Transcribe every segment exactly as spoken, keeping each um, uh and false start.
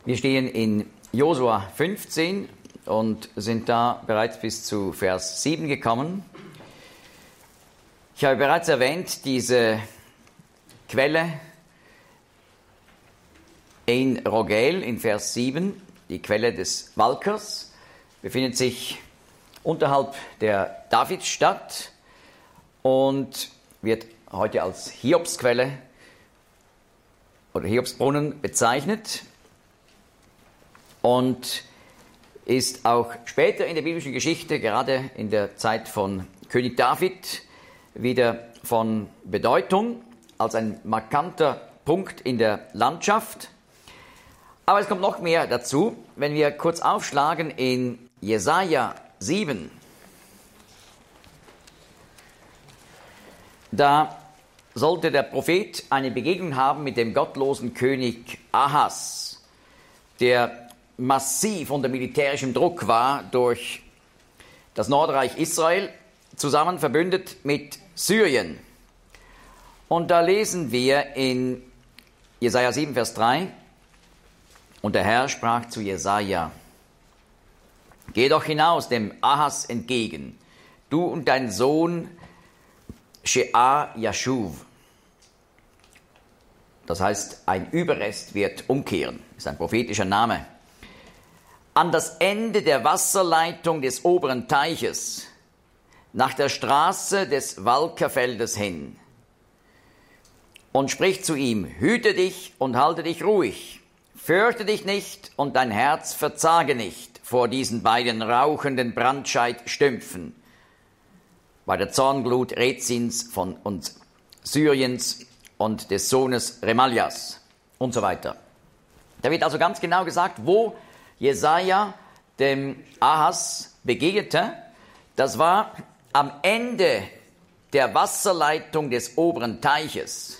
Wir stehen in Josua fünfzehn und sind da bereits bis zu Vers sieben gekommen. Ich habe bereits erwähnt, diese Quelle in Rogel in Vers sieben, die Quelle des Walkers, befindet sich unterhalb der Davidsstadt und wird heute als Hiobsquelle oder Hiobsbrunnen bezeichnet und ist auch später in der biblischen Geschichte, gerade in der Zeit von König David, wieder von Bedeutung als ein markanter Punkt in der Landschaft. Aber es kommt noch mehr dazu, wenn wir kurz aufschlagen in Jesaja sieben. Da sollte der Prophet eine Begegnung haben mit dem gottlosen König Ahas, der massiv unter militärischem Druck war durch das Nordreich Israel, zusammen verbündet mit Syrien. Und da lesen wir in Jesaja sieben, Vers drei, und der Herr sprach zu Jesaja: Geh doch hinaus dem Ahas entgegen, du und dein Sohn Shear Yashuv. Das heißt, ein Überrest wird umkehren, ist ein prophetischer Name. An das Ende der Wasserleitung des oberen Teiches, nach der Straße des Walkerfeldes hin, und spricht zu ihm: Hüte dich und halte dich ruhig, fürchte dich nicht und dein Herz verzage nicht vor diesen beiden rauchenden Brandscheidstümpfen, bei der Zornglut Rezins von und Syriens und des Sohnes Remaljas und so weiter. Da wird also ganz genau gesagt, wo Jesaja dem Ahas begegnete. Das war am Ende der Wasserleitung des oberen Teiches.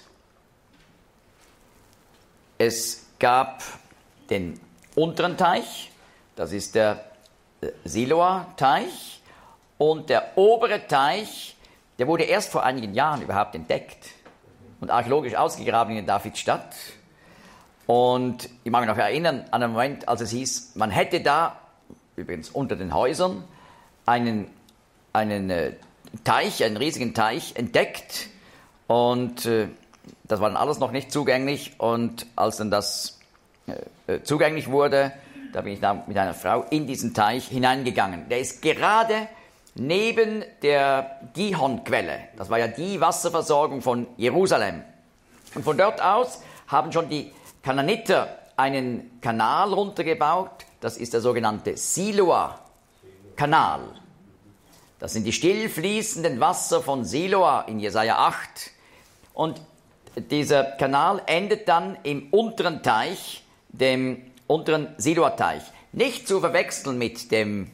Es gab den unteren Teich, das ist der Siloa-Teich, und der obere Teich, der wurde erst vor einigen Jahren überhaupt entdeckt und archäologisch ausgegraben in Davidstadt. Und ich mag mich noch erinnern an den Moment, als es hieß, man hätte da, übrigens unter den Häusern, einen, einen äh, Teich, einen riesigen Teich entdeckt. Und äh, das war dann alles noch nicht zugänglich. Und als dann das äh, zugänglich wurde, da bin ich da mit einer Frau in diesen Teich hineingegangen. Der ist gerade neben der Gihon-Quelle. Das war ja die Wasserversorgung von Jerusalem. Und von dort aus haben schon die Kanaaniter einen Kanal runtergebaut. Das ist der sogenannte Siloa-Kanal. Das sind die stillfließenden Wasser von Siloa in Jesaja acht. Und dieser Kanal endet dann im unteren Teich, dem unteren Siloa-Teich. Nicht zu verwechseln mit dem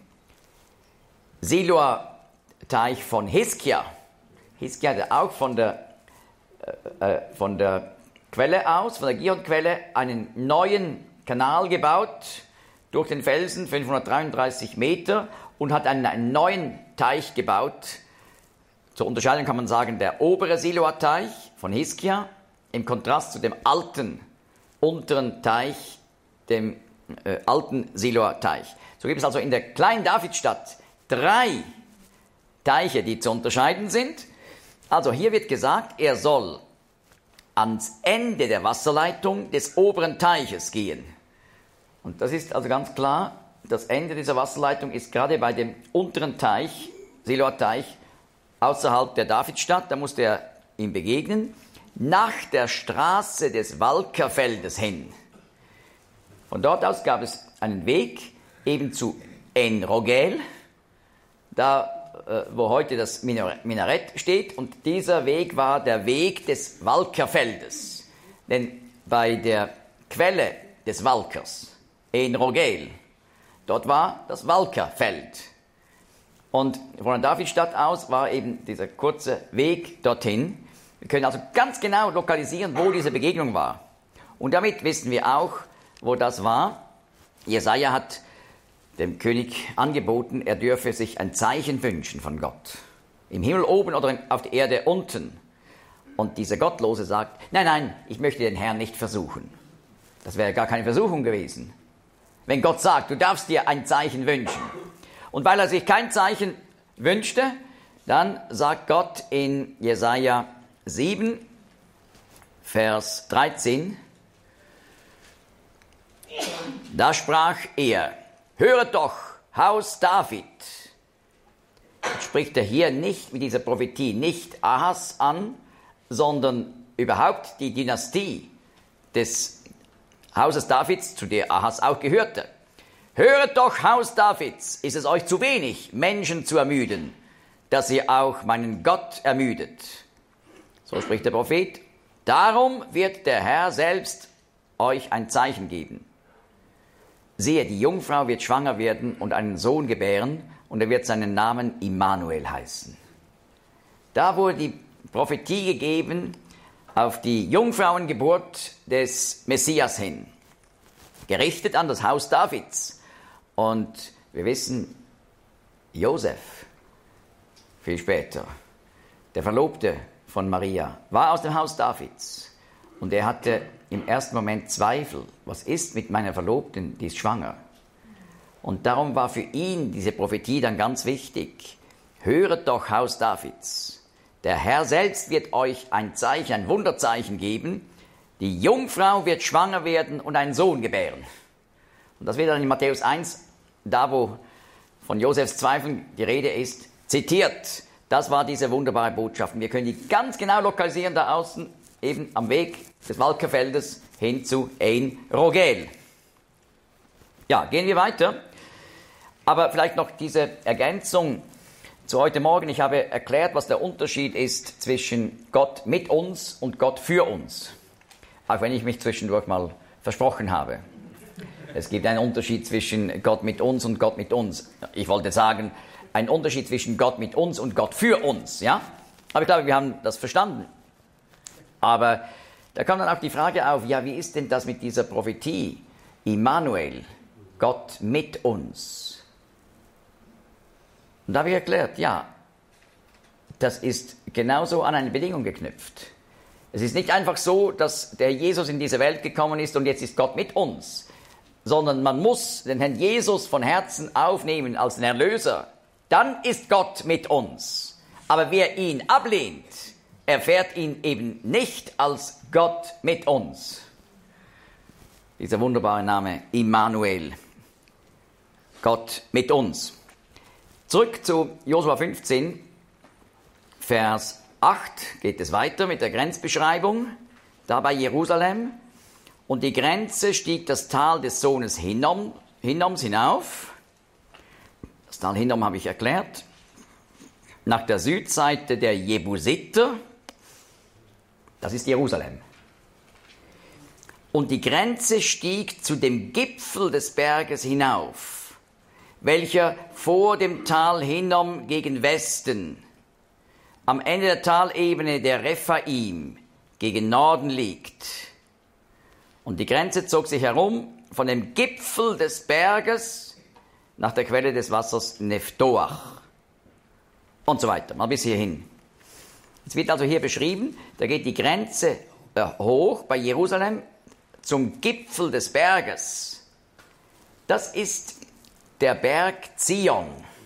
Siloa-Teich von Hiskia. Hiskia hatte auch von der, äh, von der Quelle aus, von der Gihon-Quelle, einen neuen Kanal gebaut durch den Felsen, fünfhundertdreiunddreißig Meter, und hat einen, einen neuen Teich gebaut. Zur Unterscheidung kann man sagen, der obere Siloa-Teich von Hiskia im Kontrast zu dem alten unteren Teich, dem äh, alten Siloa-Teich. So gibt es also in der kleinen Davidstadt drei Teiche, die zu unterscheiden sind. Also hier wird gesagt, er soll ans Ende der Wasserleitung des oberen Teiches gehen. Und das ist also ganz klar, das Ende dieser Wasserleitung ist gerade bei dem unteren Teich, Siloa-Teich, außerhalb der Davidstadt. Da musste er ihm begegnen, nach der Straße des Walkerfeldes hin. Von dort aus gab es einen Weg eben zu En Rogel, da wo heute das Minarett steht, und dieser Weg war der Weg des Walkerfeldes. Denn bei der Quelle des Walkers, in Rogel, dort war das Walkerfeld. Und von der Davidstadt aus war eben dieser kurze Weg dorthin. Wir können also ganz genau lokalisieren, wo diese Begegnung war. Und damit wissen wir auch, wo das war. Jesaja hat dem König angeboten, er dürfe sich ein Zeichen wünschen von Gott. Im Himmel oben oder auf der Erde unten. Und dieser Gottlose sagt, nein, nein, ich möchte den Herrn nicht versuchen. Das wäre gar keine Versuchung gewesen. wenn Gott sagt, du darfst dir ein Zeichen wünschen. Und weil er sich kein Zeichen wünschte, dann sagt Gott in Jesaja sieben, Vers dreizehn, da sprach er, höret doch, Haus David. Jetzt spricht er hier nicht mit dieser Prophetie nicht Ahas an, sondern überhaupt die Dynastie des Hauses Davids, zu der Ahas auch gehörte. Höret doch, Haus Davids, ist es euch zu wenig, Menschen zu ermüden, dass ihr auch meinen Gott ermüdet. So spricht der Prophet, darum wird der Herr selbst euch ein Zeichen geben. Siehe, die Jungfrau wird schwanger werden und einen Sohn gebären, und er wird seinen Namen Immanuel heißen. Da wurde die Prophetie gegeben auf die Jungfrauengeburt des Messias hin, gerichtet an das Haus Davids. Und wir wissen, Josef, viel später, der Verlobte von Maria, war aus dem Haus Davids. Und er hatte im ersten Moment Zweifel. Was ist mit meiner Verlobten, die ist schwanger? Und darum war für ihn diese Prophetie dann ganz wichtig. Höret doch, Haus Davids. Der Herr selbst wird euch ein Zeichen, ein Wunderzeichen geben. Die Jungfrau wird schwanger werden und einen Sohn gebären. Und das wird dann in Matthäus eins, da wo von Josefs Zweifeln die Rede ist, zitiert. Das war diese wunderbare Botschaft. Wir können die ganz genau lokalisieren da außen, eben am Weg des Walkerfeldes hin zu Ein Rogel. Ja, gehen wir weiter. Aber vielleicht noch diese Ergänzung zu heute Morgen. Ich habe erklärt, was der Unterschied ist zwischen Gott mit uns und Gott für uns. Auch wenn ich mich zwischendurch mal versprochen habe. Es gibt einen Unterschied zwischen Gott mit uns und Gott mit uns. Ich wollte sagen, ein Unterschied zwischen Gott mit uns und Gott für uns. Ja? Aber ich glaube, wir haben das verstanden. Aber da kam dann auch die Frage auf, ja, wie ist denn das mit dieser Prophetie? Immanuel, Gott mit uns. Und da habe ich erklärt, ja, das ist genauso an eine Bedingung geknüpft. Es ist nicht einfach so, dass der Jesus in diese Welt gekommen ist und jetzt ist Gott mit uns, sondern man muss den Herrn Jesus von Herzen aufnehmen als den Erlöser. Dann ist Gott mit uns. Aber wer ihn ablehnt, erfährt ihn eben nicht als Gott mit uns. Dieser wunderbare Name Immanuel, Gott mit uns. Zurück zu Josua fünfzehn, Vers acht geht es weiter mit der Grenzbeschreibung, da bei Jerusalem. Und die Grenze stieg das Tal des Sohnes Hinnom, Hinnoms hinauf. Das Tal Hinnom habe ich erklärt. Nach der Südseite der Jebusiter, das ist Jerusalem. Und die Grenze stieg zu dem Gipfel des Berges hinauf, welcher vor dem Tal Hinnom gegen Westen, am Ende der Talebene der Rephaim, gegen Norden liegt. Und die Grenze zog sich herum von dem Gipfel des Berges nach der Quelle des Wassers Neftoach. Und so weiter, mal bis hierhin. Es wird also hier beschrieben, da geht die Grenze äh, hoch bei Jerusalem zum Gipfel des Berges. Das ist der Berg Zion.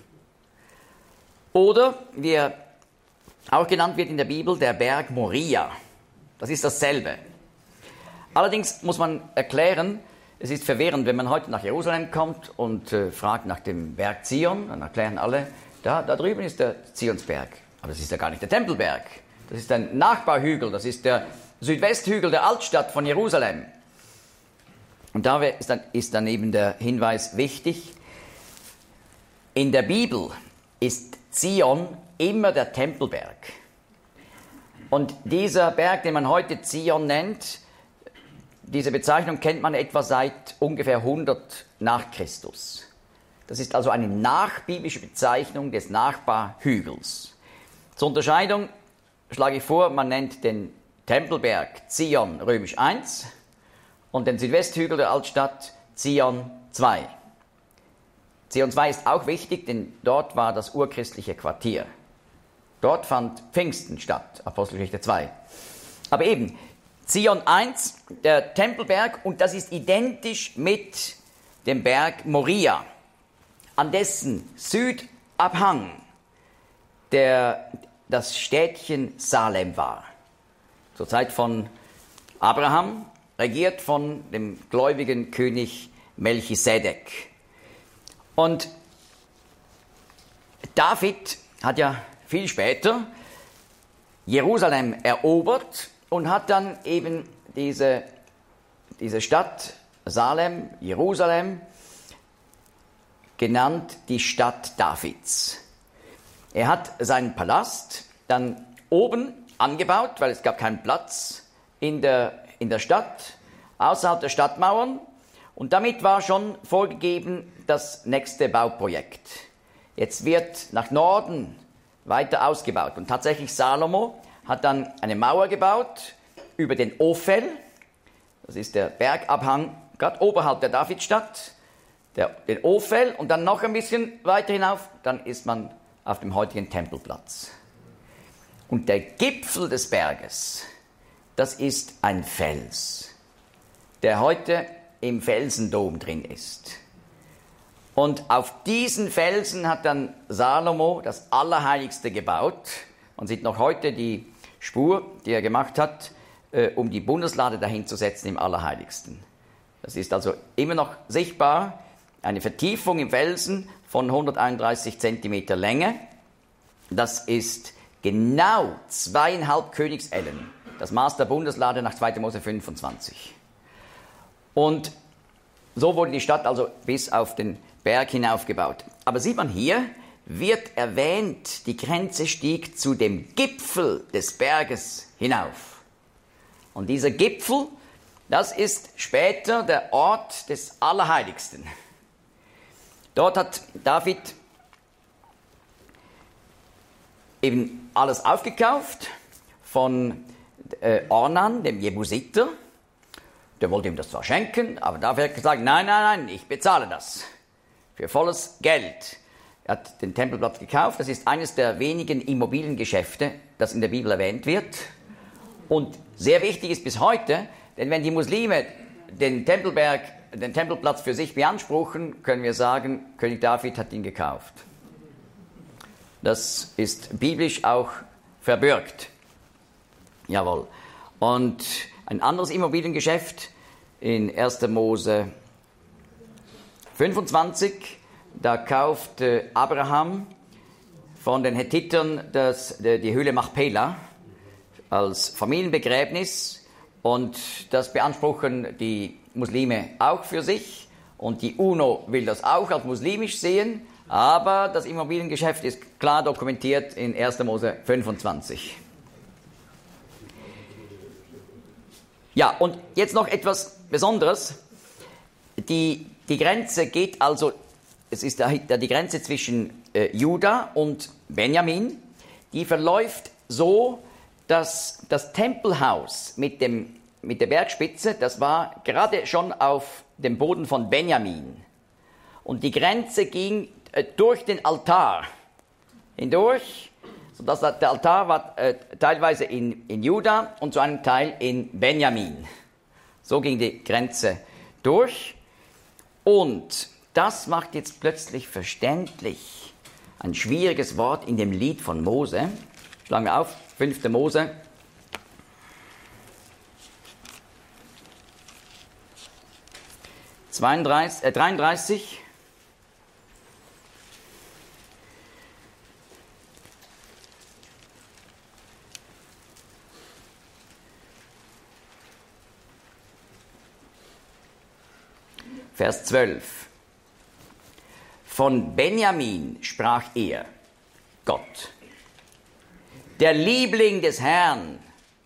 Oder, wie er auch genannt wird in der Bibel, der Berg Moria. Das ist dasselbe. Allerdings muss man erklären, es ist verwirrend, wenn man heute nach Jerusalem kommt und äh, fragt nach dem Berg Zion, dann erklären alle, da, da drüben ist der Zionsberg. Aber das ist ja gar nicht der Tempelberg. Das ist ein Nachbarhügel, das ist der Südwesthügel der Altstadt von Jerusalem. Und da ist dann, ist dann eben der Hinweis wichtig, in der Bibel ist Zion immer der Tempelberg. Und dieser Berg, den man heute Zion nennt, diese Bezeichnung kennt man etwa seit ungefähr hundert nach Christus. Das ist also eine nachbiblische Bezeichnung des Nachbarhügels. Zur Unterscheidung schlage ich vor, man nennt den Tempelberg Zion römisch eins und den Südwesthügel der Altstadt Zion zwei. Zion zwei ist auch wichtig, denn dort war das urchristliche Quartier. Dort fand Pfingsten statt, Apostelgeschichte zwei. Aber eben, Zion eins, der Tempelberg, und das ist identisch mit dem Berg Moria, an dessen Südabhang der, das Städtchen Salem war. Zur Zeit von Abraham, regiert von dem gläubigen König Melchisedek. Und David hat ja viel später Jerusalem erobert und hat dann eben diese, diese Stadt Salem, Jerusalem, genannt die Stadt Davids. Er hat seinen Palast dann oben angebaut, weil es gab keinen Platz in der, in der Stadt, außerhalb der Stadtmauern. Und damit war schon vorgegeben das nächste Bauprojekt. Jetzt wird nach Norden weiter ausgebaut. Und tatsächlich Salomo hat dann eine Mauer gebaut über den Ophel. Das ist der Bergabhang, gerade oberhalb der Davidstadt, der, den Ophel. Und dann noch ein bisschen weiter hinauf, dann ist man auf dem heutigen Tempelplatz. Und der Gipfel des Berges, das ist ein Fels, der heute im Felsendom drin ist. Und auf diesen Felsen hat dann Salomo das Allerheiligste gebaut. Man sieht noch heute die Spur, die er gemacht hat, äh, um die Bundeslade dahin zu setzen im Allerheiligsten. Das ist also immer noch sichtbar, eine Vertiefung im Felsen von hunderteinunddreißig Zentimeter Länge. Das ist genau zweieinhalb Königsellen, das Maß der Bundeslade nach zweiter Mose fünfundzwanzig. Und so wurde die Stadt also bis auf den Berg hinaufgebaut. Aber sieht man hier, wird erwähnt, die Grenze stieg zu dem Gipfel des Berges hinauf. Und dieser Gipfel, das ist später der Ort des Allerheiligsten. Dort hat David eben alles aufgekauft von äh, Ornan, dem Jebusiter. Der wollte ihm das zwar schenken, aber dafür hat er gesagt, nein, nein, nein, ich bezahle das für volles Geld. Er hat den Tempelplatz gekauft. Das ist eines der wenigen Immobiliengeschäfte, das in der Bibel erwähnt wird. Und sehr wichtig ist bis heute, denn wenn die Muslime den Tempelberg, den Tempelplatz für sich beanspruchen, können wir sagen, König David hat ihn gekauft. Das ist biblisch auch verbürgt. Jawohl. Und ein anderes Immobiliengeschäft in erster Mose fünfundzwanzig, da kauft Abraham von den Hethitern das, die Höhle Machpelah als Familienbegräbnis, und das beanspruchen die Muslime auch für sich, und die UNO will das auch als muslimisch sehen, aber das Immobiliengeschäft ist klar dokumentiert in erster Mose fünfundzwanzig. Ja, und jetzt noch etwas Besonderes. Die, die Grenze geht also, es ist da die Grenze zwischen äh, Juda und Benjamin, die verläuft so, dass das Tempelhaus mit, dem, mit der Bergspitze, das war gerade schon auf dem Boden von Benjamin. Und die Grenze ging äh, durch den Altar hindurch, sodass der Altar war äh, teilweise in, in Juda und zu einem Teil in Benjamin. So ging die Grenze durch. Und das macht jetzt plötzlich verständlich ein schwieriges Wort in dem Lied von Mose. Schlagen wir auf, fünfter Mose. zweiunddreißig, äh, dreiunddreißig. Vers zwölf. Von Benjamin sprach er, Gott, der Liebling des Herrn.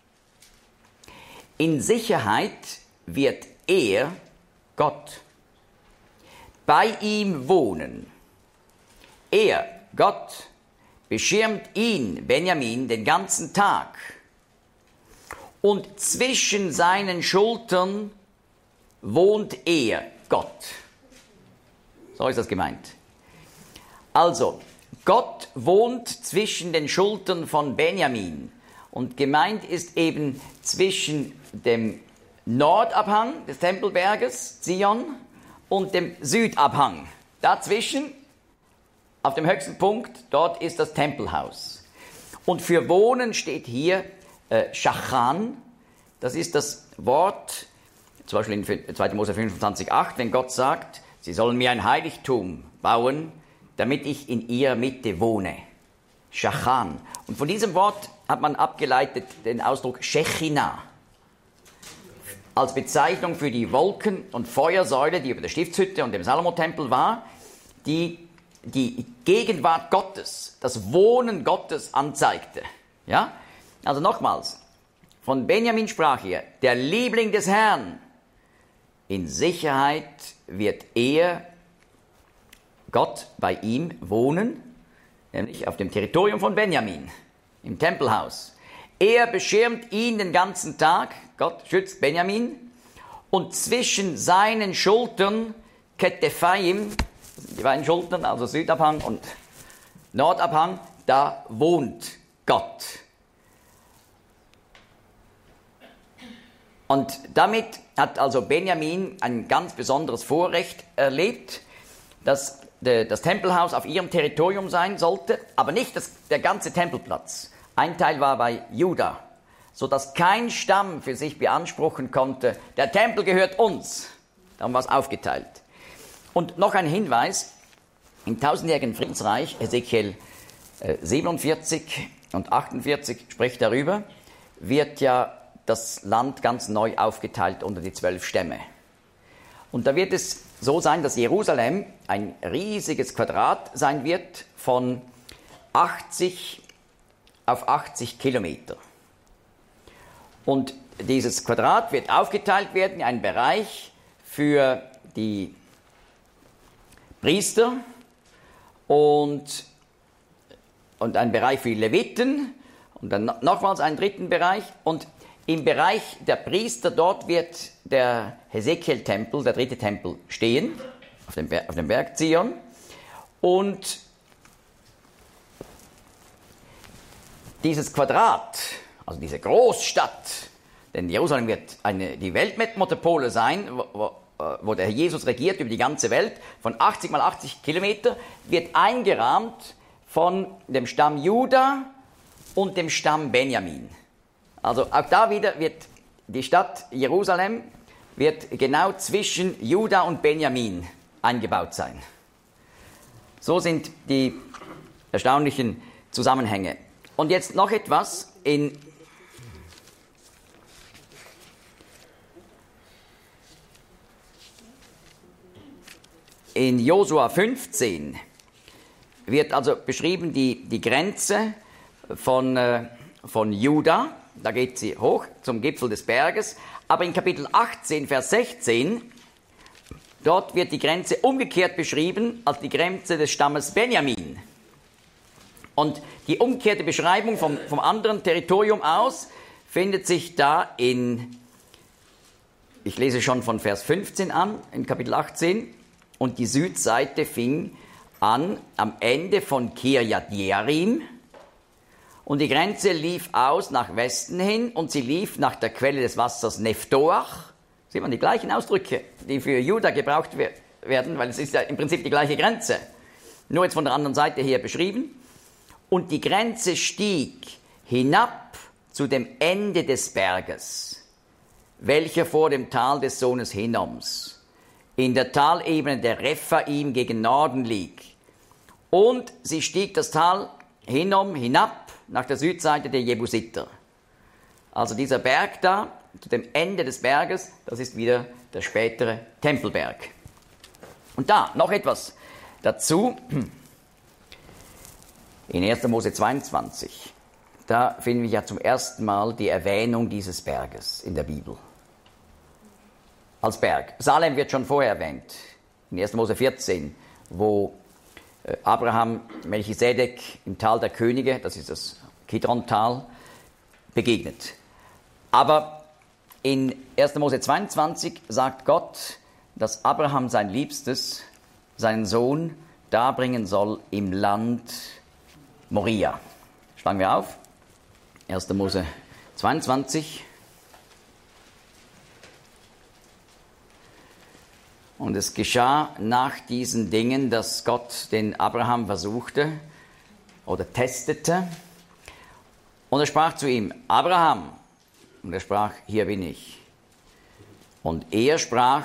In Sicherheit wird er, Gott, bei ihm wohnen. Er, Gott, beschirmt ihn, Benjamin, den ganzen Tag. Und zwischen seinen Schultern wohnt er, Gott. So ist das gemeint. Also, Gott wohnt zwischen den Schultern von Benjamin. Und gemeint ist eben zwischen dem Nordabhang des Tempelberges, Zion, und dem Südabhang. Dazwischen, auf dem höchsten Punkt, dort ist das Tempelhaus. Und für Wohnen steht hier äh, Shachan. Das ist das Wort, zum Beispiel in zweiter Mose fünfundzwanzig acht, wenn Gott sagt, sie sollen mir ein Heiligtum bauen, damit ich in ihrer Mitte wohne. Shachan. Und von diesem Wort hat man abgeleitet den Ausdruck Shechinah. Als Bezeichnung für die Wolken- und Feuersäule, die über der Stiftshütte und dem Salomo-Tempel war, die die Gegenwart Gottes, das Wohnen Gottes anzeigte. Ja? Also nochmals, von Benjamin sprach hier, der Liebling des Herrn. In Sicherheit wird er, Gott, bei ihm wohnen, nämlich auf dem Territorium von Benjamin, im Tempelhaus. Er beschirmt ihn den ganzen Tag, Gott schützt Benjamin, und zwischen seinen Schultern, Ketephaim, die beiden Schultern, also Südabhang und Nordabhang, da wohnt Gott. Und damit hat also Benjamin ein ganz besonderes Vorrecht erlebt, dass das Tempelhaus auf ihrem Territorium sein sollte, aber nicht das, der ganze Tempelplatz. Ein Teil war bei Juda, sodass kein Stamm für sich beanspruchen konnte, der Tempel gehört uns. Darum war es aufgeteilt. Und noch ein Hinweis, im tausendjährigen Friedensreich, Hesekiel siebenundvierzig und achtundvierzig spricht darüber, wird ja das Land ganz neu aufgeteilt unter die zwölf Stämme. Und da wird es so sein, dass Jerusalem ein riesiges Quadrat sein wird von achtzig auf achtzig Kilometer. Und dieses Quadrat wird aufgeteilt werden in einen Bereich für die Priester und, und einen Bereich für die Leviten und dann nochmals einen dritten Bereich. Und im Bereich der Priester, dort wird der Hesekiel-Tempel, der dritte Tempel, stehen, auf dem, Ber- auf dem Berg Zion. Und dieses Quadrat, also diese Großstadt, denn Jerusalem wird eine, die Weltmetropole sein, wo, wo, wo der Herr Jesus regiert über die ganze Welt, von achtzig mal achtzig Kilometer, wird eingerahmt von dem Stamm Juda und dem Stamm Benjamin. Also auch da wieder wird die Stadt Jerusalem wird genau zwischen Juda und Benjamin eingebaut sein. So sind die erstaunlichen Zusammenhänge. Und jetzt noch etwas in in Josua fünfzehn wird also beschrieben die, die Grenze von, äh, von Juda. Da geht sie hoch zum Gipfel des Berges. Aber in Kapitel achtzehn, Vers sechzehn, dort wird die Grenze umgekehrt beschrieben als die Grenze des Stammes Benjamin. Und die umgekehrte Beschreibung vom, vom anderen Territorium aus findet sich da in, ich lese schon von Vers fünfzehn an, in Kapitel achtzehn. Und die Südseite fing an am Ende von Kirjat Jearim. Und die Grenze lief aus nach Westen hin und sie lief nach der Quelle des Wassers Neftoach. Sieht man die gleichen Ausdrücke, die für Juda gebraucht werden, weil es ist ja im Prinzip die gleiche Grenze. Nur jetzt von der anderen Seite her beschrieben. Und die Grenze stieg hinab zu dem Ende des Berges, welcher vor dem Tal des Sohnes Hinnoms in der Talebene der Rephaim gegen Norden liegt. Und sie stieg das Tal Hinnom hinab nach der Südseite der Jebusiter. Also dieser Berg da, zu dem Ende des Berges, das ist wieder der spätere Tempelberg. Und da noch etwas dazu. In erster Mose zweiundzwanzig, da finden wir ja zum ersten Mal die Erwähnung dieses Berges in der Bibel. Als Berg. Salem wird schon vorher erwähnt, in erster Mose vierzehn, wo Abraham Melchisedek im Tal der Könige, das ist das Kidron-Tal, begegnet. Aber in erster Mose zweiundzwanzig sagt Gott, dass Abraham sein Liebstes, seinen Sohn, darbringen soll im Land Moria. Schlagen wir auf. erster Mose zweiundzwanzig. Und es geschah nach diesen Dingen, dass Gott den Abraham versuchte oder testete. Und er sprach zu ihm, Abraham. Und er sprach, hier bin ich. Und er sprach,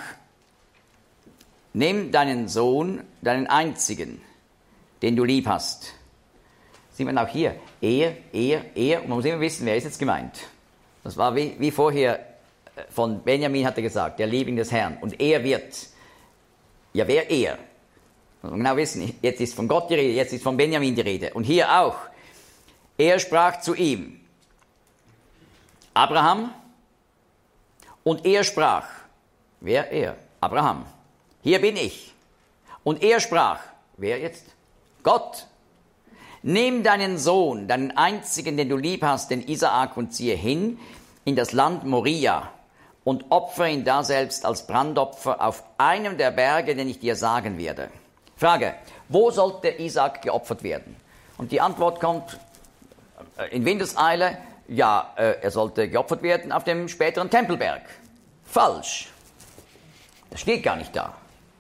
nimm deinen Sohn, deinen einzigen, den du lieb hast. Sieht man auch hier, er, er, er. Und man muss immer wissen, wer ist jetzt gemeint. Das war wie, wie vorher von Benjamin hat er gesagt, der Liebling des Herrn. Und er wird. Ja, wer er? Muss man genau wissen, jetzt ist von Gott die Rede, jetzt ist von Benjamin die Rede. Und hier auch. Er sprach zu ihm, Abraham. Und er sprach, wer er? Abraham. Hier bin ich. Und er sprach, wer jetzt? Gott. Nimm deinen Sohn, deinen einzigen, den du lieb hast, den Isaak, und ziehe hin in das Land Moria und opfere ihn daselbst als Brandopfer auf einem der Berge, den ich dir sagen werde. Frage, wo sollte Isaak geopfert werden? Und die Antwort kommt in Windeseile, ja, er sollte geopfert werden auf dem späteren Tempelberg. Falsch. Das steht gar nicht da.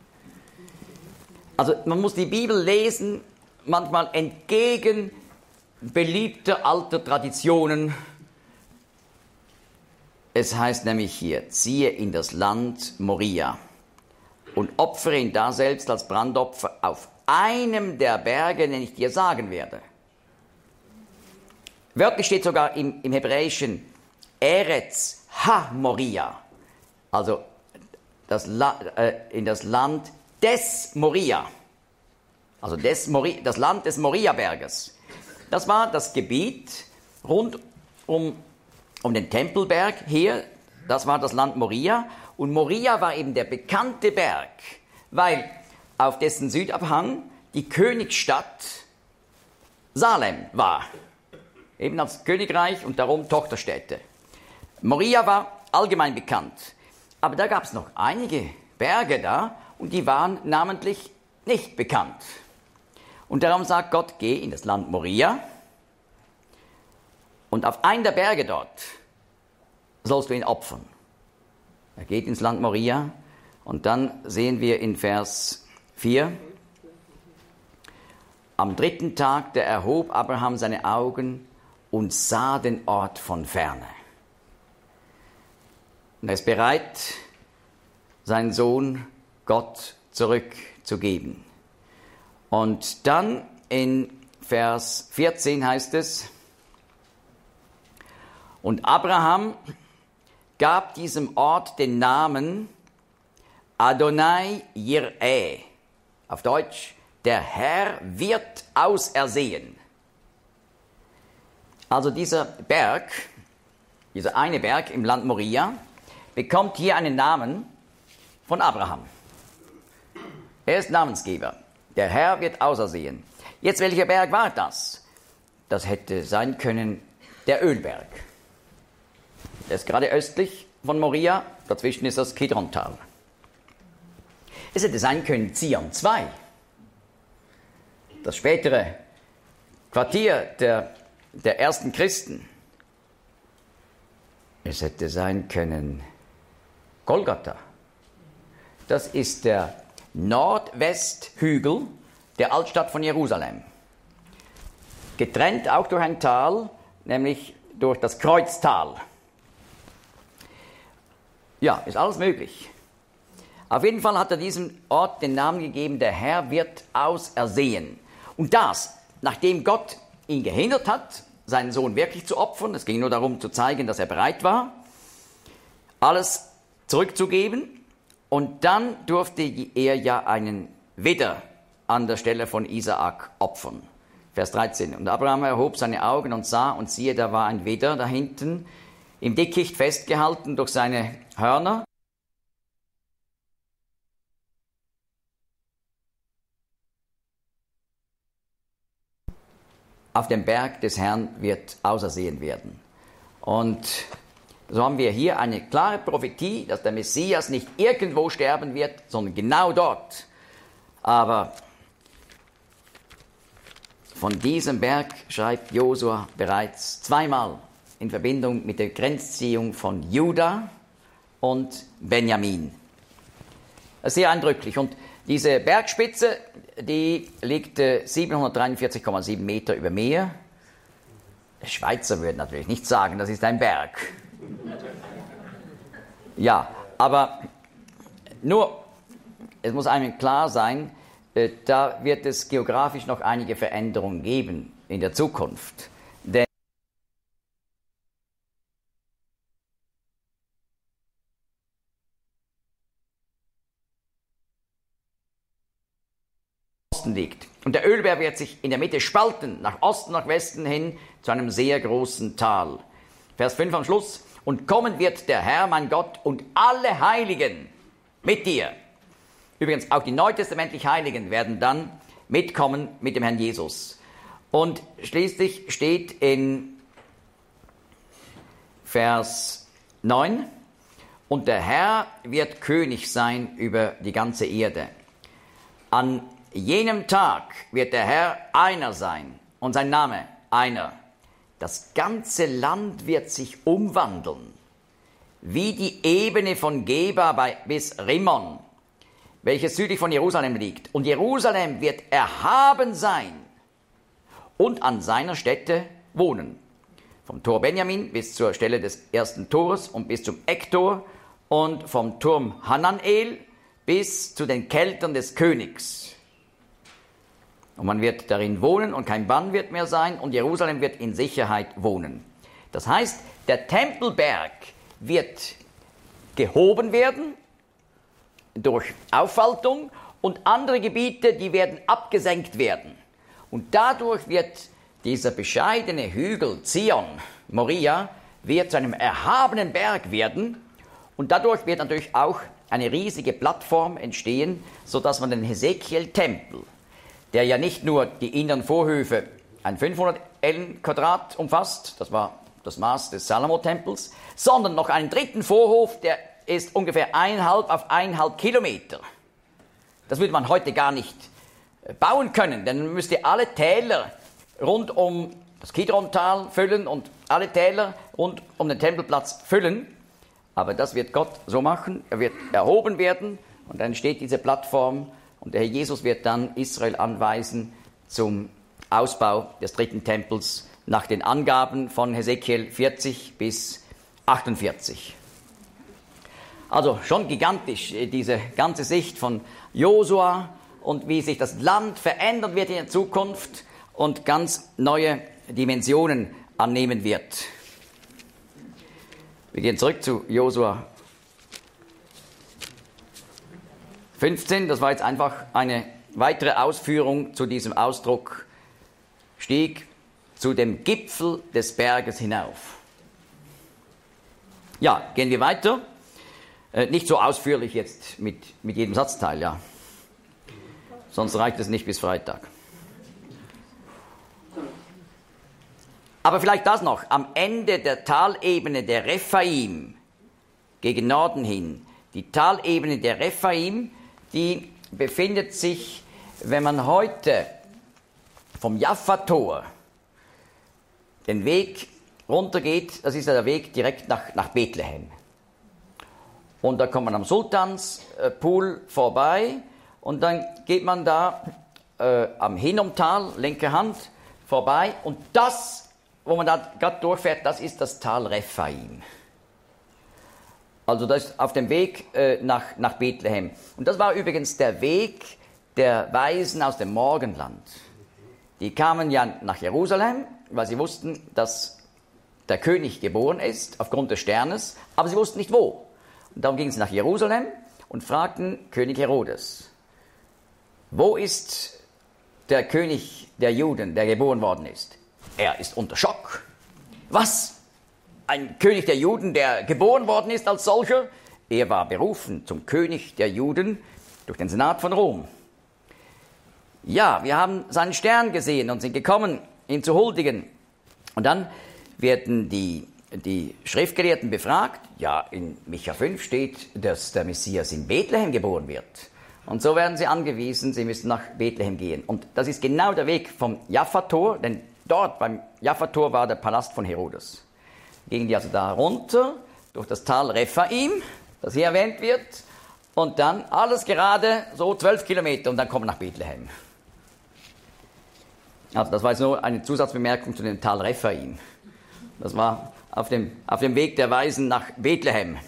Also man muss die Bibel lesen, manchmal entgegen beliebter alter Traditionen. Es heißt nämlich hier, ziehe in das Land Moria und opfere ihn daselbst als Brandopfer auf einem der Berge, den ich dir sagen werde. Wörtlich steht sogar im, im Hebräischen Eretz ha-Moria, also das La, äh, in das Land des Moria, also des Mori, das Land des Moria-Berges. Das war das Gebiet rund um, um den Tempelberg hier, das war das Land Moria. Und Moria war eben der bekannte Berg, weil auf dessen Südabhang die Königsstadt Salem war. Eben als Königreich und darum Tochterstädte. Moria war allgemein bekannt. Aber da gab es noch einige Berge da und die waren namentlich nicht bekannt. Und darum sagt Gott, geh in das Land Moria und auf einen der Berge dort sollst du ihn opfern. Er geht ins Land Moria und dann sehen wir in Vers vier, am dritten Tag, da erhob Abraham seine Augen und sah den Ort von ferne. Und er ist bereit, seinen Sohn Gott zurückzugeben. Und dann in Vers vierzehn heißt es, und Abraham gab diesem Ort den Namen Adonai Jireh. Auf Deutsch, der Herr wird ausersehen. Also dieser Berg, dieser eine Berg im Land Moria, bekommt hier einen Namen von Abraham. Er ist Namensgeber. Der Herr wird ausersehen. Jetzt, welcher Berg war das? Das hätte sein können der Ölberg. Der ist gerade östlich von Moria, dazwischen ist das Kidrontal. Es hätte sein können Zion zwei, das spätere Quartier der, der ersten Christen. Es hätte sein können Golgatha. Das ist der Nordwesthügel der Altstadt von Jerusalem. Getrennt auch durch ein Tal, nämlich durch das Kreuztal. Ja, ist alles möglich. Auf jeden Fall hat er diesem Ort den Namen gegeben, der Herr wird ausersehen. Und das, nachdem Gott ihn gehindert hat, seinen Sohn wirklich zu opfern, es ging nur darum zu zeigen, dass er bereit war, alles zurückzugeben. Und dann durfte er ja einen Widder an der Stelle von Isaak opfern. Vers dreizehn. Und Abraham erhob seine Augen und sah, und siehe, da war ein Widder da hinten, im Dickicht festgehalten durch seine Hörner. Auf dem Berg des Herrn wird ausersehen werden. Und so haben wir hier eine klare Prophetie, dass der Messias nicht irgendwo sterben wird, sondern genau dort. Aber von diesem Berg schreibt Josua bereits zweimal in Verbindung mit der Grenzziehung von Juda und Benjamin. Sehr eindrücklich. Und diese Bergspitze, die liegt äh, siebenhundertdreiundvierzig Komma sieben Meter über Meer. Der Schweizer würde natürlich nicht sagen, das ist ein Berg. Ja, aber nur, es muss einem klar sein, äh, da wird es geografisch noch einige Veränderungen geben in der Zukunft. Denn liegt. Und der Ölberg wird sich in der Mitte spalten, nach Osten, nach Westen hin, zu einem sehr großen Tal. Vers fünf am Schluss. Und kommen wird der Herr, mein Gott, und alle Heiligen mit dir. Übrigens, auch die neutestamentlich Heiligen werden dann mitkommen mit dem Herrn Jesus. Und schließlich steht in Vers neun, und der Herr wird König sein über die ganze Erde. An jenem Tag wird der Herr einer sein und sein Name einer. Das ganze Land wird sich umwandeln, wie die Ebene von Geba bei, bis Rimmon, welches südlich von Jerusalem liegt. Und Jerusalem wird erhaben sein und an seiner Stätte wohnen. Vom Tor Benjamin bis zur Stelle des ersten Tores und bis zum Ecktor und vom Turm Hananel bis zu den Keltern des Königs. Und man wird darin wohnen und kein Bann wird mehr sein und Jerusalem wird in Sicherheit wohnen. Das heißt, der Tempelberg wird gehoben werden durch Aufwaltung und andere Gebiete, die werden abgesenkt werden. Und dadurch wird dieser bescheidene Hügel Zion, Moria, wird zu einem erhabenen Berg werden und dadurch wird natürlich auch eine riesige Plattform entstehen, sodass man den Hesekiel-Tempel, der ja nicht nur die inneren Vorhöfe, ein fünfhundert Ellen Quadrat umfasst, das war das Maß des Salomo-Tempels, sondern noch einen dritten Vorhof, der ist ungefähr eineinhalb auf eineinhalb Kilometer. Das würde man heute gar nicht bauen können, denn man müsste alle Täler rund um das Kidron-Tal füllen und alle Täler rund um den Tempelplatz füllen. Aber das wird Gott so machen, er wird erhoben werden und dann steht diese Plattform. Und der Herr Jesus wird dann Israel anweisen zum Ausbau des dritten Tempels nach den Angaben von Hesekiel vierzig bis achtundvierzig. Also schon gigantisch, diese ganze Sicht von Josua und wie sich das Land verändern wird in der Zukunft und ganz neue Dimensionen annehmen wird. Wir gehen zurück zu Josua fünfzehn, das war jetzt einfach eine weitere Ausführung zu diesem Ausdruck, stieg zu dem Gipfel des Berges hinauf. Ja, gehen wir weiter. Äh, nicht so ausführlich jetzt mit, mit jedem Satzteil, ja. Sonst reicht es nicht bis Freitag. Aber vielleicht das noch, am Ende der Talebene der Rephaim, gegen Norden hin, die Talebene der Rephaim, die befindet sich, wenn man heute vom Jaffa-Tor den Weg runtergeht, das ist ja der Weg direkt nach, nach Bethlehem. Und da kommt man am Sultanspool vorbei und dann geht man da äh, am Hinnomtal, linke Hand, vorbei und das, wo man da gerade durchfährt, das ist das Tal Rephaim. Also das ist auf dem Weg äh, nach, nach Bethlehem. Und das war übrigens der Weg der Weisen aus dem Morgenland. Die kamen ja nach Jerusalem, weil sie wussten, dass der König geboren ist, aufgrund des Sternes, aber sie wussten nicht wo. Und darum gingen sie nach Jerusalem und fragten König Herodes, wo ist der König der Juden, der geboren worden ist? Er ist unter Schock. Was? Ein König der Juden, der geboren worden ist als solcher? Er war berufen zum König der Juden durch den Senat von Rom. Ja, wir haben seinen Stern gesehen und sind gekommen, ihn zu huldigen. Und dann werden die, die Schriftgelehrten befragt. Ja, in Micha fünf steht, dass der Messias in Bethlehem geboren wird. Und so werden sie angewiesen, sie müssen nach Bethlehem gehen. Und das ist genau der Weg vom Jaffa-Tor, denn dort beim Jaffa-Tor war der Palast von Herodes. Gingen die also da runter, durch das Tal Rephaim, das hier erwähnt wird, und dann alles gerade, so zwölf Kilometer und dann kommen wir nach Bethlehem. Also das war jetzt nur eine Zusatzbemerkung zu dem Tal Rephaim. Das war auf dem, auf dem Weg der Weisen nach Bethlehem.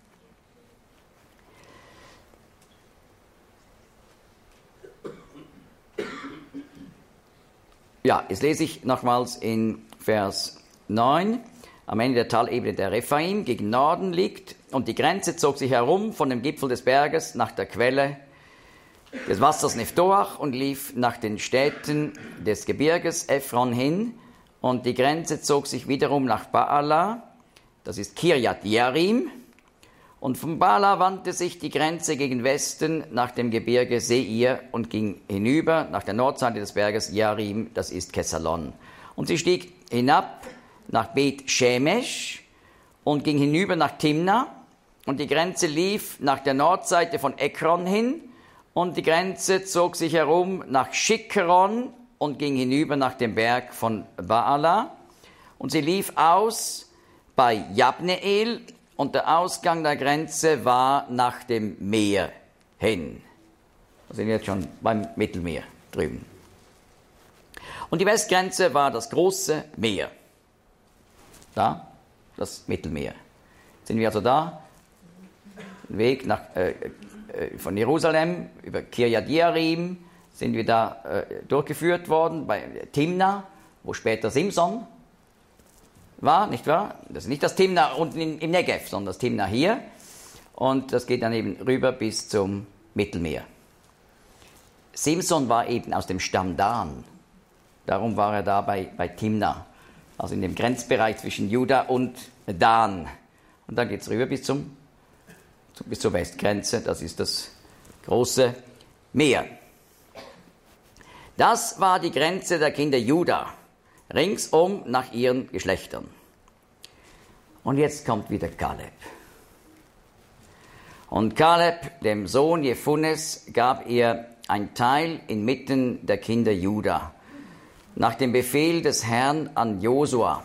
Ja, jetzt lese ich nochmals in Vers neun. Am Ende der Talebene der Rephaim gegen Norden liegt und die Grenze zog sich herum von dem Gipfel des Berges nach der Quelle des Wassers Nephtoach und lief nach den Städten des Gebirges Ephron hin und die Grenze zog sich wiederum nach Baala, das ist Kirjat Jearim, und von Baala wandte sich die Grenze gegen Westen nach dem Gebirge Seir und ging hinüber nach der Nordseite des Berges Jearim, das ist Kesalon. Und sie stieg hinab nach Beth Shemesh und ging hinüber nach Timna und die Grenze lief nach der Nordseite von Ekron hin und die Grenze zog sich herum nach Schikkeron und ging hinüber nach dem Berg von Baala und sie lief aus bei Jabneel und der Ausgang der Grenze war nach dem Meer hin. Da sind wir jetzt schon beim Mittelmeer drüben. Und die Westgrenze war das große Meer. Da, das Mittelmeer. Jetzt sind wir also da, Weg nach, äh, äh, von Jerusalem über Kirjat Jearim sind wir da äh, durchgeführt worden bei Timna, wo später Simson war, nicht wahr? Das ist nicht das Timna unten in, im Negev, sondern das Timna hier. Und das geht dann eben rüber bis zum Mittelmeer. Simson war eben aus dem Stamm Dan. Darum war er da bei, bei Timna, also in dem Grenzbereich zwischen Juda und Dan. Und dann geht es rüber bis, zum, bis zur Westgrenze, das ist das große Meer. Das war die Grenze der Kinder Juda, ringsum nach ihren Geschlechtern. Und jetzt kommt wieder Kaleb. Und Kaleb, dem Sohn Jephunes, gab ihr ein Teil inmitten der Kinder Juda, nach dem Befehl des Herrn an Josua.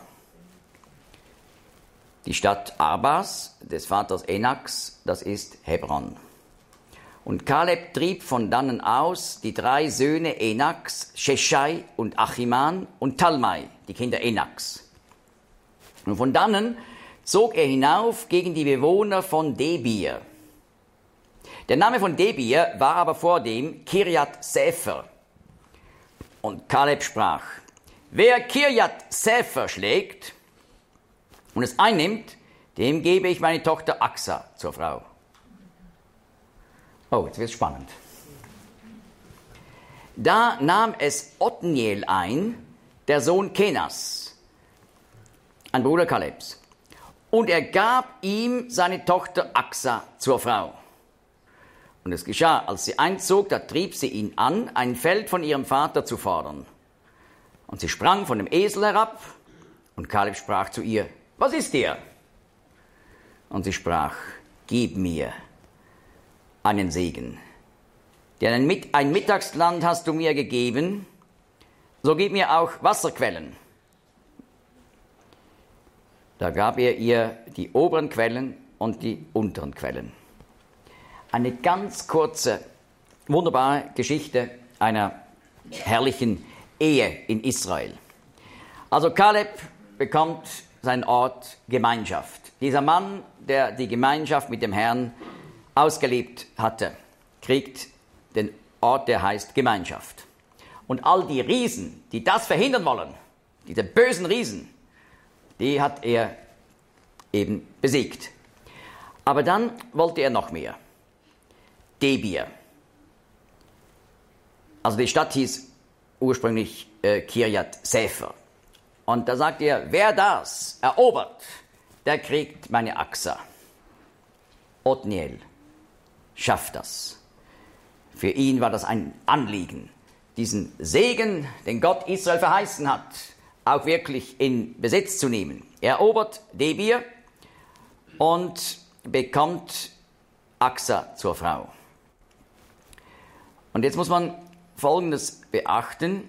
Die Stadt Arbas, des Vaters Enaks, das ist Hebron. Und Kaleb trieb von dannen aus die drei Söhne Enaks, Sheshai und Achiman und Talmai, die Kinder Enaks. Und von dannen zog er hinauf gegen die Bewohner von Debir. Der Name von Debir war aber vordem Kirjat Sefer. Und Kaleb sprach, wer Kirjat Sefer schlägt und es einnimmt, dem gebe ich meine Tochter Axa zur Frau. Oh, jetzt wird es spannend. Da nahm es Othniel ein, der Sohn Kenas, ein Bruder Kalebs, und er gab ihm seine Tochter Axa zur Frau. Und es geschah, als sie einzog, da trieb sie ihn an, ein Feld von ihrem Vater zu fordern. Und sie sprang von dem Esel herab, und Kaleb sprach zu ihr, was ist dir? Und sie sprach, gib mir einen Segen. Denn ein, Mit- ein Mittagsland hast du mir gegeben, so gib mir auch Wasserquellen. Da gab er ihr die oberen Quellen und die unteren Quellen. Eine ganz kurze, wunderbare Geschichte einer herrlichen Ehe in Israel. Also Kaleb bekommt seinen Ort Gemeinschaft. Dieser Mann, der die Gemeinschaft mit dem Herrn ausgelebt hatte, kriegt den Ort, der heißt Gemeinschaft. Und all die Riesen, die das verhindern wollen, diese bösen Riesen, die hat er eben besiegt. Aber dann wollte er noch mehr. Debir. Also die Stadt hieß ursprünglich äh, Kirjat Sefer. Und da sagt er, wer das erobert, der kriegt meine Axa. Othniel schafft das. Für ihn war das ein Anliegen, diesen Segen, den Gott Israel verheißen hat, auch wirklich in Besitz zu nehmen. Er erobert Debir und bekommt Axa zur Frau. Und jetzt muss man Folgendes beachten.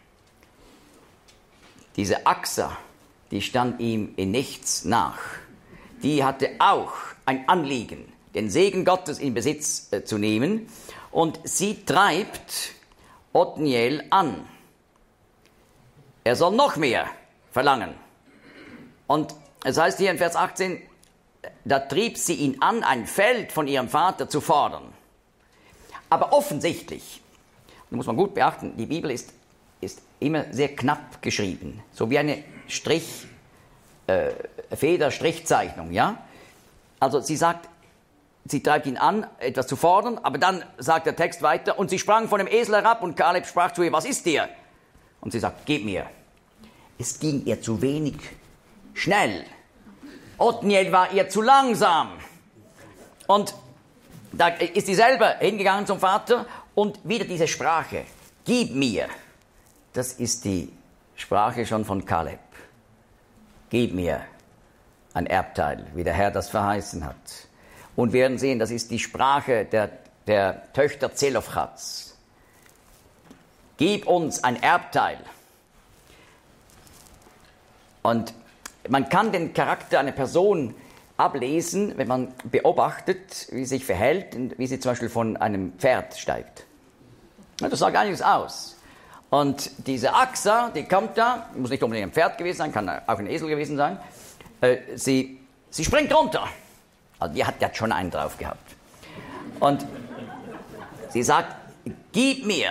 Diese Axa, die stand ihm in nichts nach. Die hatte auch ein Anliegen, den Segen Gottes in Besitz äh, zu nehmen. Und sie treibt Othniel an. Er soll noch mehr verlangen. Und es heißt hier in Vers achtzehn, da trieb sie ihn an, ein Feld von ihrem Vater zu fordern. Aber offensichtlich, da muss man gut beachten, die Bibel ist, ist immer sehr knapp geschrieben, so wie eine Strich, äh, Feder-Strichzeichnung, ja? Also sie sagt, sie treibt ihn an, etwas zu fordern, aber dann sagt der Text weiter, und sie sprang von dem Esel herab und Kaleb sprach zu ihr, was ist dir? Und sie sagt, gib mir. Es ging ihr zu wenig schnell. Othniel war ihr zu langsam. Und da ist sie selber hingegangen zum Vater und wieder diese Sprache, gib mir. Das ist die Sprache schon von Kaleb. Gib mir ein Erbteil, wie der Herr das verheißen hat. Und wir werden sehen, das ist die Sprache der, der Töchter Zelofchats. Gib uns ein Erbteil. Und man kann den Charakter einer Person ablesen, wenn man beobachtet, wie sie sich verhält und wie sie zum Beispiel von einem Pferd steigt. Das sagt einiges aus. Und diese Axa, die kommt da, muss nicht unbedingt ein Pferd gewesen sein, kann auch ein Esel gewesen sein, äh, sie, sie springt runter. Also die hat, die hat schon einen drauf gehabt. Und sie sagt, gib mir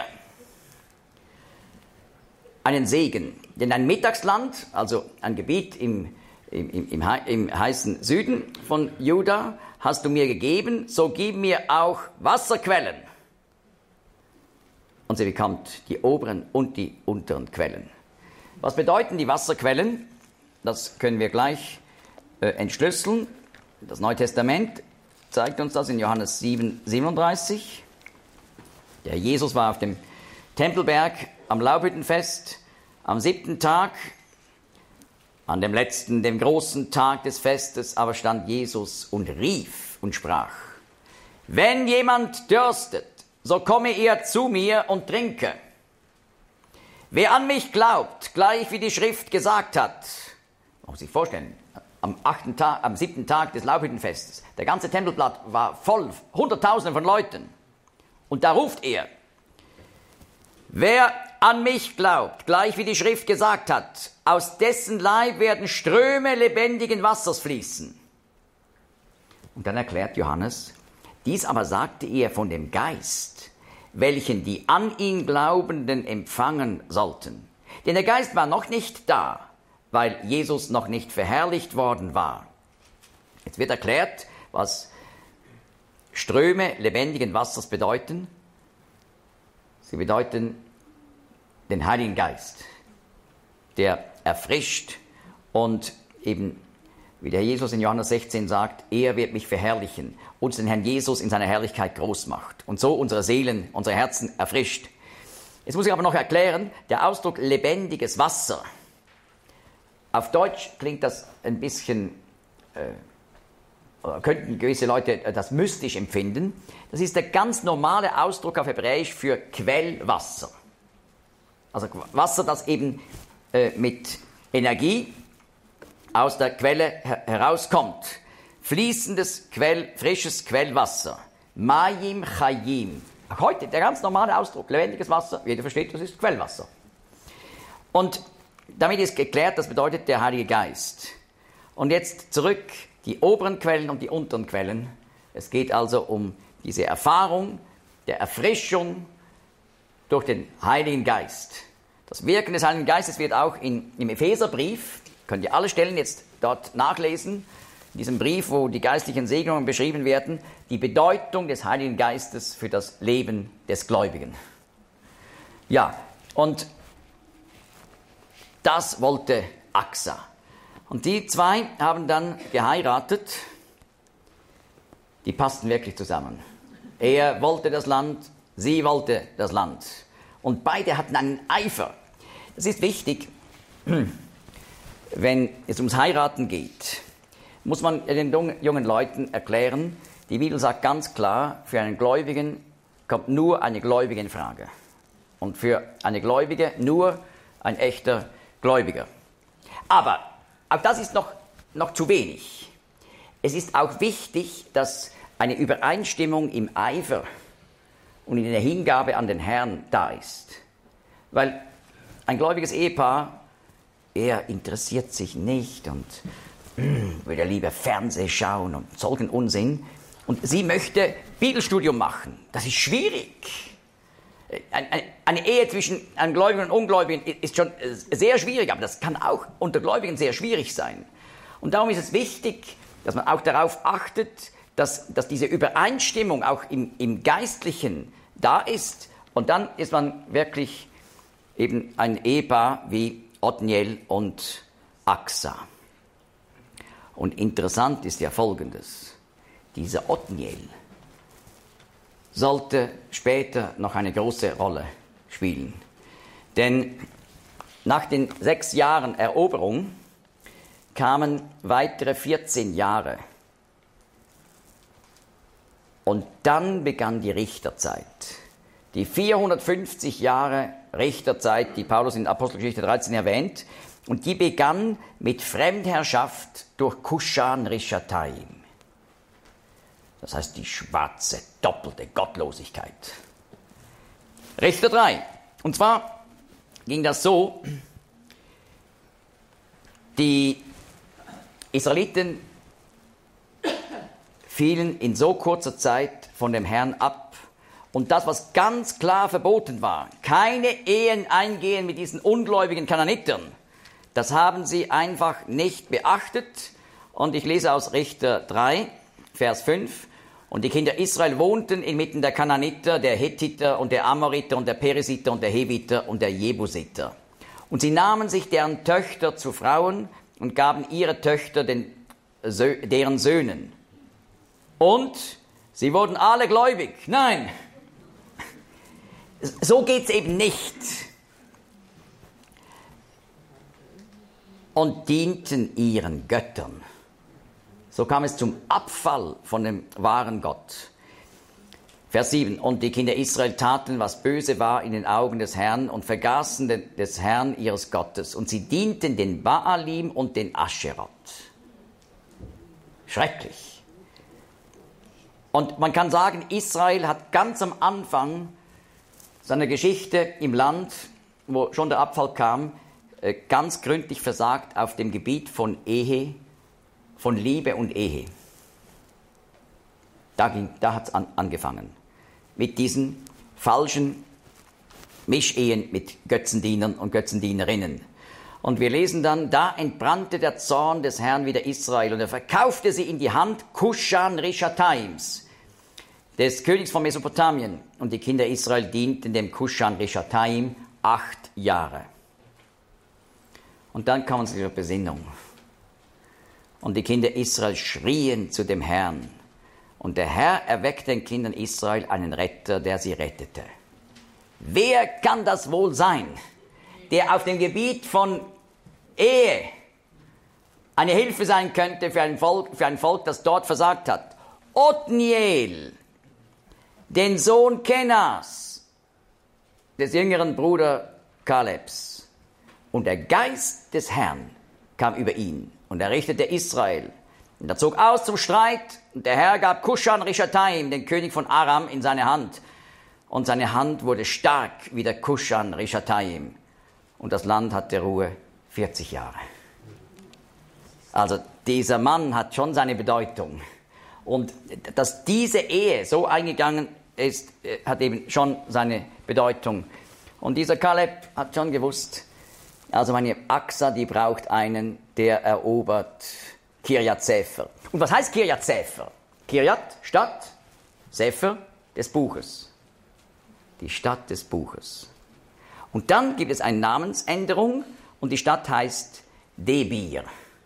einen Segen. Denn ein Mittagsland, also ein Gebiet im, im, im, im, im heißen Süden von Juda, hast du mir gegeben, so gib mir auch Wasserquellen. Und sie bekommt die oberen und die unteren Quellen. Was bedeuten die Wasserquellen? Das können wir gleich äh, entschlüsseln. Das Neue Testament zeigt uns das in Johannes sieben, siebenunddreißig. Der Jesus war auf dem Tempelberg am Laubhüttenfest am siebten Tag. An dem letzten, dem großen Tag des Festes, aber stand Jesus und rief und sprach, wenn jemand dürstet, so komme er zu mir und trinke. Wer an mich glaubt, gleich wie die Schrift gesagt hat, man muss sich vorstellen, am, achten Tag, am siebten Tag des Laubhüttenfestes, der ganze Tempelplatz war voll, Hunderttausende von Leuten. Und da ruft er, wer an mich glaubt, gleich wie die Schrift gesagt hat, aus dessen Leib werden Ströme lebendigen Wassers fließen. Und dann erklärt Johannes, dies aber sagte er von dem Geist, welchen die an ihn Glaubenden empfangen sollten. Denn der Geist war noch nicht da, weil Jesus noch nicht verherrlicht worden war. Jetzt wird erklärt, was Ströme lebendigen Wassers bedeuten. Sie bedeuten den Heiligen Geist, der erfrischt und eben, wie der Jesus in Johannes sechzehn sagt, er wird mich verherrlichen, uns den Herrn Jesus in seiner Herrlichkeit groß macht und so unsere Seelen, unsere Herzen erfrischt. Jetzt muss ich aber noch erklären, der Ausdruck lebendiges Wasser, auf Deutsch klingt das ein bisschen, äh, könnten gewisse Leute das mystisch empfinden. Das ist der ganz normale Ausdruck auf Hebräisch für Quellwasser. Also Wasser, das eben äh, mit Energie aus der Quelle her- herauskommt. Fließendes, Quell, frisches Quellwasser. Mayim Chayim. Auch heute der ganz normale Ausdruck, lebendiges Wasser. Jeder versteht, das ist Quellwasser. Und damit ist geklärt, das bedeutet der Heilige Geist. Und jetzt zurück, die oberen Quellen und die unteren Quellen. Es geht also um diese Erfahrung der Erfrischung durch den Heiligen Geist. Das Wirken des Heiligen Geistes wird auch in, im Epheserbrief, könnt ihr alle Stellen jetzt dort nachlesen, in diesem Brief, wo die geistlichen Segnungen beschrieben werden, die Bedeutung des Heiligen Geistes für das Leben des Gläubigen. Ja, und das wollte Axa. Und die zwei haben dann geheiratet, die passten wirklich zusammen. Er wollte das Land, sie wollte das Land. Und beide hatten einen Eifer. Das ist wichtig, wenn es ums Heiraten geht, muss man den jungen Leuten erklären, die Bibel sagt ganz klar, für einen Gläubigen kommt nur eine Gläubige in Frage. Und für eine Gläubige nur ein echter Gläubiger. Aber auch das ist noch, noch zu wenig. Es ist auch wichtig, dass eine Übereinstimmung im Eifer und in der Hingabe an den Herrn da ist. Weil ein gläubiges Ehepaar, er interessiert sich nicht und mm, würde lieber Fernseh schauen und solchen Unsinn. Und sie möchte Bibelstudium machen. Das ist schwierig. Eine, eine Ehe zwischen einem Gläubigen und Ungläubigen ist schon sehr schwierig, aber das kann auch unter Gläubigen sehr schwierig sein. Und darum ist es wichtig, dass man auch darauf achtet, dass, dass diese Übereinstimmung auch im, im Geistlichen da ist. Und dann ist man wirklich eben ein Ehepaar wie Othniel und Axa. Und interessant ist ja Folgendes. Dieser Othniel sollte später noch eine große Rolle spielen. Denn nach den sechs Jahren Eroberung kamen weitere vierzehn Jahre. Und dann begann die Richterzeit. Die vierhundertfünfzig Jahre Richterzeit, die Paulus in Apostelgeschichte dreizehn erwähnt, und die begann mit Fremdherrschaft durch Kushan-Rishathaim. Das heißt die schwarze, doppelte Gottlosigkeit. Richter drei. Und zwar ging das so, die Israeliten fielen in so kurzer Zeit von dem Herrn ab. Und das, was ganz klar verboten war, keine Ehen eingehen mit diesen ungläubigen Kananitern, das haben sie einfach nicht beachtet. Und ich lese aus Richter drei, Vers fünf. Und die Kinder Israel wohnten inmitten der Kananiter, der Hethiter und der Amoriter und der Perisiter und der Heviter und der Jebusiter. Und sie nahmen sich deren Töchter zu Frauen und gaben ihre Töchter den, deren Söhnen. Und sie wurden alle gläubig. Nein, so geht's eben nicht. Und dienten ihren Göttern. So kam es zum Abfall von dem wahren Gott. Vers sieben. Und die Kinder Israel taten, was böse war in den Augen des Herrn und vergaßen den, des Herrn ihres Gottes. Und sie dienten den Baalim und den Ascheroth. Schrecklich. Und man kann sagen, Israel hat ganz am Anfang seiner Geschichte im Land, wo schon der Abfall kam, ganz gründlich versagt auf dem Gebiet von Ehe, von Liebe und Ehe. Da, ging, da hat es an, angefangen. Mit diesen falschen Mischehen mit Götzendienern und Götzendienerinnen. Und wir lesen dann, da entbrannte der Zorn des Herrn wider Israel und er verkaufte sie in die Hand Kushan-Rishathaims, des Königs von Mesopotamien. Und die Kinder Israel dienten dem Kushan-Rishathaim acht Jahre. Und dann kamen sie zur Besinnung. Und die Kinder Israel schrien zu dem Herrn. Und der Herr erweckte den Kindern Israel einen Retter, der sie rettete. Wer kann das wohl sein, der auf dem Gebiet von Ehe eine Hilfe sein könnte für ein Volk, für ein Volk, das dort versagt hat? Othniel, den Sohn Kenas, des jüngeren Bruders Kalebs. Und der Geist des Herrn kam über ihn und er richtete Israel. Und er zog aus zum Streit und der Herr gab Kushan-Rishathaim, den König von Aram, in seine Hand. Und seine Hand wurde stark wie der Kushan-Rishathaim. Und das Land hatte Ruhe vierzig Jahre. Also dieser Mann hat schon seine Bedeutung. Und dass diese Ehe so eingegangen ist, hat eben schon seine Bedeutung. Und dieser Kaleb hat schon gewusst, also meine Axa, die braucht einen, der erobert Kirjat Sefer. Und was heißt Kirjat Sefer? Kirjat, Stadt, Sefer, des Buches. Die Stadt des Buches. Und dann gibt es eine Namensänderung und die Stadt heißt Debir.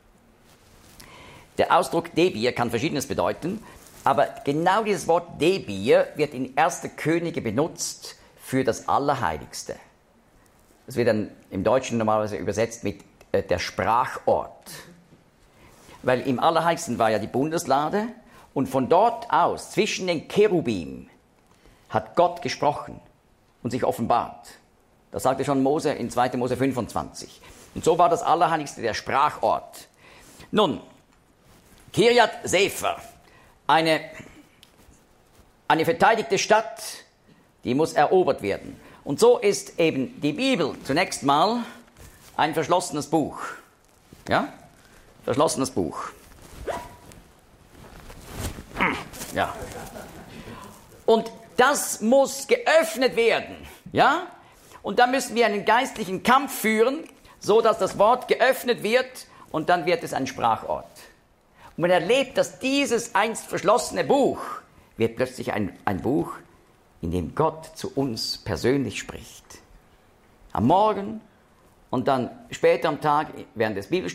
Der Ausdruck Debir kann Verschiedenes bedeuten, aber genau dieses Wort Debir wird in erster Könige benutzt für das Allerheiligste. Das wird dann im Deutschen normalerweise übersetzt mit äh, der Sprachort. Weil im Allerheiligsten war ja die Bundeslade und von dort aus, zwischen den Cherubim, hat Gott gesprochen und sich offenbart. Das sagte schon Mose in zweiter Mose fünfundzwanzig. Und so war das Allerheiligste der Sprachort. Nun, Kirjat Sefer, eine Eine verteidigte Stadt, die muss erobert werden. Und so ist eben die Bibel zunächst mal ein verschlossenes Buch. Ja? Verschlossenes Buch. Ja. Und das muss geöffnet werden. Ja? Und da müssen wir einen geistlichen Kampf führen, so dass das Wort geöffnet wird und dann wird es ein Sprachort. Und man erlebt, dass dieses einst verschlossene Buch wird plötzlich ein, ein Buch, in dem Gott zu uns persönlich spricht. Am Morgen und dann später am Tag während des Bibelstudiums